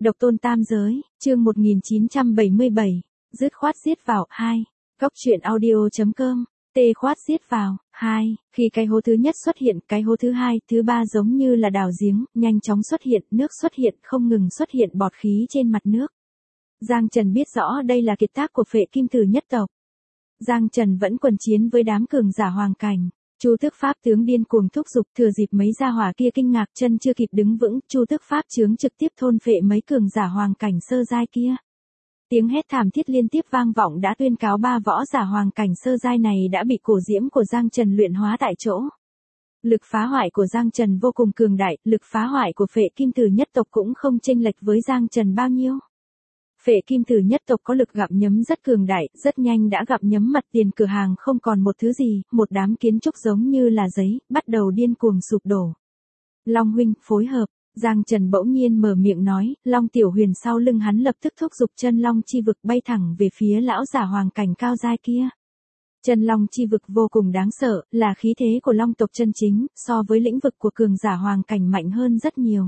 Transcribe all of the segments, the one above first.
Độc tôn tam giới, chương 1977, dứt khoát giết vào, 2. Góc truyện audio.com, tê khoát giết vào, 2. Khi cái hố thứ nhất xuất hiện, cái hố thứ hai, thứ ba giống như là đào giếng, nhanh chóng xuất hiện, nước xuất hiện, không ngừng xuất hiện bọt khí trên mặt nước. Giang Trần biết rõ đây là kiệt tác của Phệ Kim Tử nhất tộc. Giang Trần vẫn quần chiến với đám cường giả hoàng cảnh. Chu Tước Pháp tướng điên cuồng thúc giục, thừa dịp mấy gia hỏa kia kinh ngạc chân chưa kịp đứng vững, Chu Tước Pháp chướng trực tiếp thôn phệ mấy cường giả hoàng cảnh sơ giai kia. Tiếng hét thảm thiết liên tiếp vang vọng đã tuyên cáo ba võ giả hoàng cảnh sơ giai này đã bị cổ diễm của Giang Trần luyện hóa tại chỗ. Lực phá hoại của Giang Trần vô cùng cường đại, lực phá hoại của Phệ Kim Tử nhất tộc cũng không chênh lệch với Giang Trần bao nhiêu. Phệ Kim Tử nhất tộc có lực gặm nhấm rất cường đại, rất nhanh đã gặm nhấm mặt tiền cửa hàng không còn một thứ gì, một đám kiến trúc giống như là giấy, bắt đầu điên cuồng sụp đổ. Long huynh, phối hợp, Giang Trần bỗng nhiên mở miệng nói, Long Tiểu Huyền sau lưng hắn lập tức thúc giục chân Long chi vực bay thẳng về phía lão giả hoàng cảnh cao giai kia. Chân Long chi vực vô cùng đáng sợ, là khí thế của Long tộc chân chính, so với lĩnh vực của cường giả hoàng cảnh mạnh hơn rất nhiều.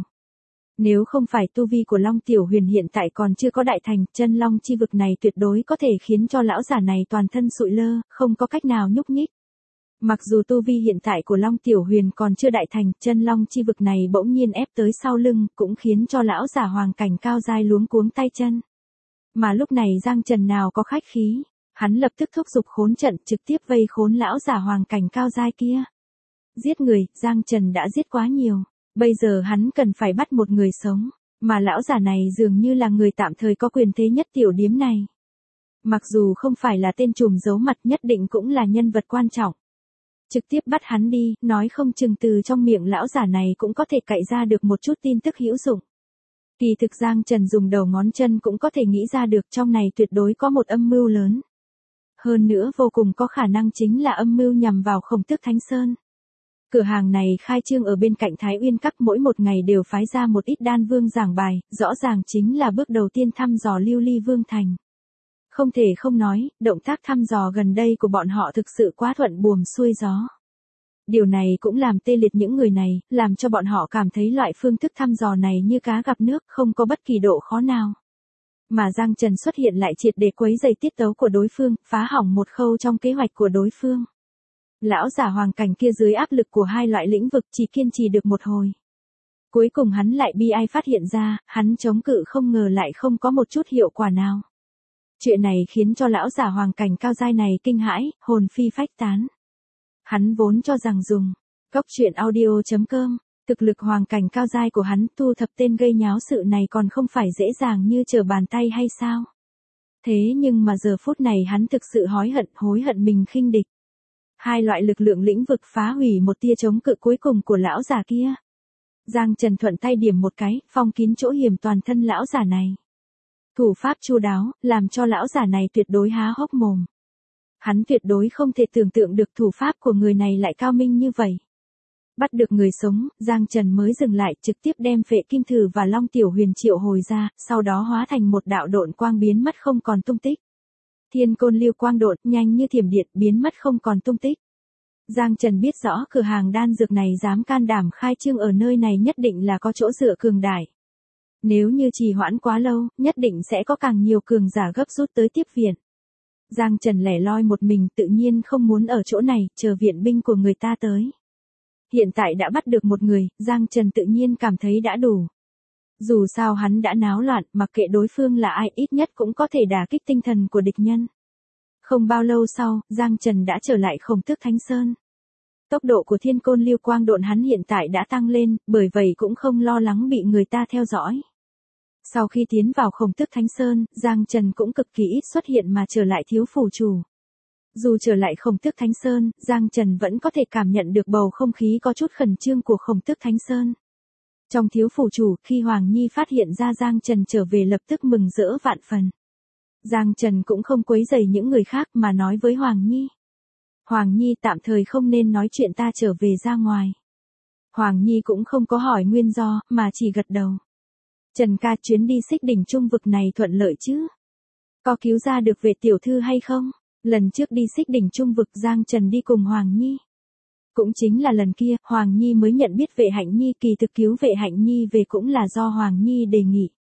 Nếu không phải tu vi của Long Tiểu Huyền hiện tại còn chưa có đại thành, chân Long chi vực này tuyệt đối có thể khiến cho lão giả này toàn thân sụi lơ, không có cách nào nhúc nhích. Mặc dù tu vi hiện tại của Long Tiểu Huyền còn chưa đại thành, chân Long chi vực này bỗng nhiên ép tới sau lưng, cũng khiến cho lão giả hoàng cảnh cao giai luống cuống tay chân. Mà lúc này Giang Trần nào có khách khí, hắn lập tức thúc giục khốn trận trực tiếp vây khốn lão giả hoàng cảnh cao giai kia. Giết người, Giang Trần đã giết quá nhiều. Bây giờ hắn cần phải bắt một người sống, mà lão giả này dường như là người tạm thời có quyền thế nhất tiểu điếm này. Mặc dù không phải là tên trùm giấu mặt nhất định cũng là nhân vật quan trọng. Trực tiếp bắt hắn đi, nói không chừng từ trong miệng lão giả này cũng có thể cậy ra được một chút tin tức hữu dụng. Kỳ thực Giang Trần dùng đầu ngón chân cũng có thể nghĩ ra được trong này tuyệt đối có một âm mưu lớn. Hơn nữa vô cùng có khả năng chính là âm mưu nhằm vào Khổng Tước Thánh Sơn. Cửa hàng này khai trương ở bên cạnh Thái Uyên Các, mỗi một ngày đều phái ra một ít đan vương giảng bài, rõ ràng chính là bước đầu tiên thăm dò Lưu Ly Vương Thành. Không thể không nói, động tác thăm dò gần đây của bọn họ thực sự quá thuận buồm xuôi gió. Điều này cũng làm tê liệt những người này, làm cho bọn họ cảm thấy loại phương thức thăm dò này như cá gặp nước, không có bất kỳ độ khó nào. Mà Giang Trần xuất hiện lại triệt để quấy rầy tiết tấu của đối phương, phá hỏng một khâu trong kế hoạch của đối phương. Lão giả hoàng cảnh kia dưới áp lực của hai loại lĩnh vực chỉ kiên trì được một hồi. Cuối cùng hắn lại bi ai phát hiện ra, hắn chống cự không ngờ lại không có một chút hiệu quả nào. Chuyện này khiến cho lão giả hoàng cảnh cao giai này kinh hãi, hồn phi phách tán. Hắn vốn cho rằng dùng góc truyện audio.com, thực lực hoàng cảnh cao giai của hắn thu thập tên gây nháo sự này còn không phải dễ dàng như trở bàn tay hay sao? Thế nhưng mà giờ phút này hắn thực sự hối hận mình khinh địch. Hai loại lực lượng lĩnh vực phá hủy một tia chống cự cuối cùng của lão già kia. Giang Trần thuận tay điểm một cái, phong kín chỗ hiểm toàn thân lão già này. Thủ pháp chu đáo, làm cho lão già này tuyệt đối há hốc mồm. Hắn tuyệt đối không thể tưởng tượng được thủ pháp của người này lại cao minh như vậy. Bắt được người sống, Giang Trần mới dừng lại, trực tiếp đem Phệ Kim Tử và Long Tiểu Huyền triệu hồi ra, sau đó hóa thành một đạo độn quang biến mất không còn tung tích. Thiên Côn Lưu Quang độn, nhanh như thiểm điện, biến mất không còn tung tích. Giang Trần biết rõ cửa hàng đan dược này dám can đảm khai trương ở nơi này nhất định là có chỗ dựa cường đại. Nếu như trì hoãn quá lâu, nhất định sẽ có càng nhiều cường giả gấp rút tới tiếp viện. Giang Trần lẻ loi một mình tự nhiên không muốn ở chỗ này, chờ viện binh của người ta tới. Hiện tại đã bắt được một người, Giang Trần tự nhiên cảm thấy đã đủ. Dù sao hắn đã náo loạn, mặc kệ đối phương là ai ít nhất cũng có thể đả kích tinh thần của địch nhân. Không bao lâu sau, Giang Trần đã trở lại Khổng Tước Thánh Sơn. Tốc độ của Thiên Côn Lưu Quang độn hắn hiện tại đã tăng lên, bởi vậy cũng không lo lắng bị người ta theo dõi. Sau khi tiến vào Khổng Tước Thánh Sơn, Giang Trần cũng cực kỳ ít xuất hiện mà trở lại thiếu phủ chủ. Dù trở lại Khổng Tước Thánh Sơn, Giang Trần vẫn có thể cảm nhận được bầu không khí có chút khẩn trương của Khổng Tước Thánh Sơn. Trong thiếu phủ chủ, khi Hoàng Nhi phát hiện ra Giang Trần trở về lập tức mừng rỡ vạn phần. Giang Trần cũng không quấy rầy những người khác mà nói với Hoàng Nhi. Hoàng Nhi tạm thời không nên nói chuyện ta trở về ra ngoài. Hoàng Nhi cũng không có hỏi nguyên do, mà chỉ gật đầu. Trần ca, chuyến đi Xích Đỉnh Trung vực này thuận lợi chứ? Có cứu ra được Vệ tiểu thư hay không? Lần trước đi Xích Đỉnh Trung vực Giang Trần đi cùng Hoàng Nhi. Cũng chính là lần kia, Hoàng Nhi mới nhận biết Vệ Hạnh Nhi, kỳ thực cứu Vệ Hạnh Nhi về cũng là do Hoàng Nhi đề nghị.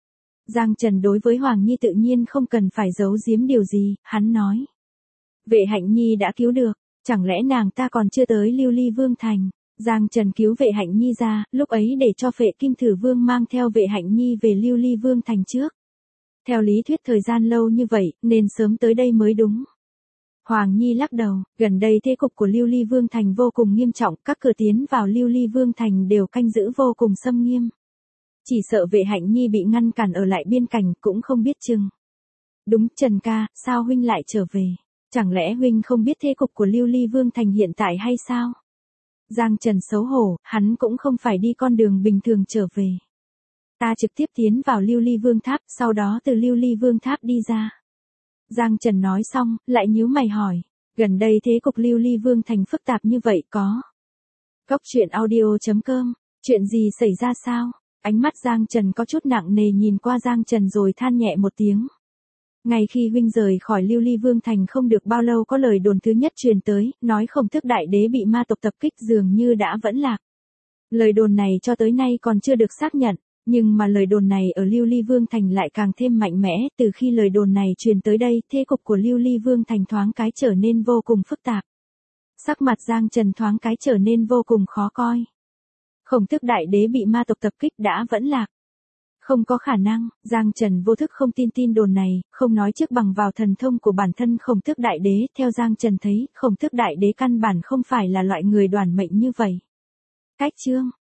Giang Trần đối với Hoàng Nhi tự nhiên không cần phải giấu giếm điều gì, hắn nói. Vệ Hạnh Nhi đã cứu được, chẳng lẽ nàng ta còn chưa tới Lưu Ly Vương Thành. Giang Trần cứu Vệ Hạnh Nhi ra, lúc ấy để cho Phệ Kim Thử Vương mang theo Vệ Hạnh Nhi về Lưu Ly Vương Thành trước. Theo lý thuyết thời gian lâu như vậy, nên sớm tới đây mới đúng. Hoàng Nhi lắc đầu, gần đây thế cục của Lưu Ly Vương Thành vô cùng nghiêm trọng, các cửa tiến vào Lưu Ly Vương Thành đều canh giữ vô cùng xâm nghiêm. Chỉ sợ Vệ Hạnh Nhi bị ngăn cản ở lại biên cảnh cũng không biết chừng. Đúng, Trần ca, sao huynh lại trở về? Chẳng lẽ huynh không biết thế cục của Lưu Ly Vương Thành hiện tại hay sao? Giang Trần xấu hổ, hắn cũng không phải đi con đường bình thường trở về. Ta trực tiếp tiến vào Lưu Ly Vương Tháp, sau đó từ Lưu Ly Vương Tháp đi ra. Giang Trần nói xong, lại nhíu mày hỏi, gần đây thế cục Lưu Ly Vương Thành phức tạp như vậy có? Cốc truyện audio.com, chuyện gì xảy ra sao? Ánh mắt Giang Trần có chút nặng nề nhìn qua Giang Trần rồi than nhẹ một tiếng. Ngay khi huynh rời khỏi Lưu Ly Vương Thành không được bao lâu có lời đồn thứ nhất truyền tới, nói Khổng Tước Đại Đế bị ma tộc tập kích dường như đã vẫn lạc. Lời đồn này cho tới nay còn chưa được xác nhận, nhưng mà lời đồn này ở Lưu Ly Vương Thành lại càng thêm mạnh mẽ, từ khi lời đồn này truyền tới đây, thế cục của Lưu Ly Vương Thành thoáng cái trở nên vô cùng phức tạp. Sắc mặt Giang Trần thoáng cái trở nên vô cùng khó coi. Khổng Tước Đại Đế bị ma tộc tập kích đã vẫn lạc. Không có khả năng, Giang Trần vô thức không tin đồn này, không nói trước bằng vào thần thông của bản thân Khổng Tước Đại Đế, theo Giang Trần thấy, Khổng Tước Đại Đế căn bản không phải là loại người đoản mệnh như vậy. Cách chương